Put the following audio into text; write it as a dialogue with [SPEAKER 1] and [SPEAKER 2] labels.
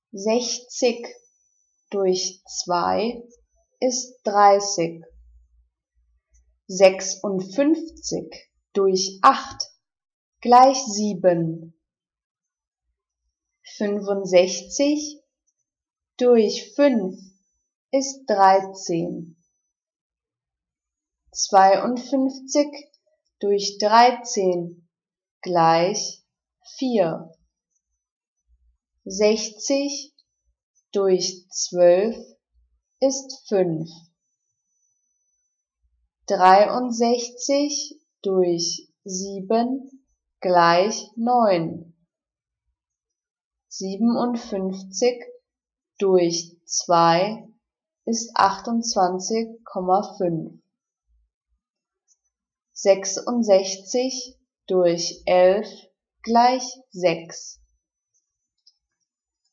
[SPEAKER 1] 60 durch 2 ist 30. 56 durch 8 gleich 7. 65 durch 5 ist 13. 52 durch 13 gleich 4. 60 durch 12 ist 5. 63 durch 7 gleich 9. 57 durch 2 ist 28,5. 66 durch 11 gleich 6.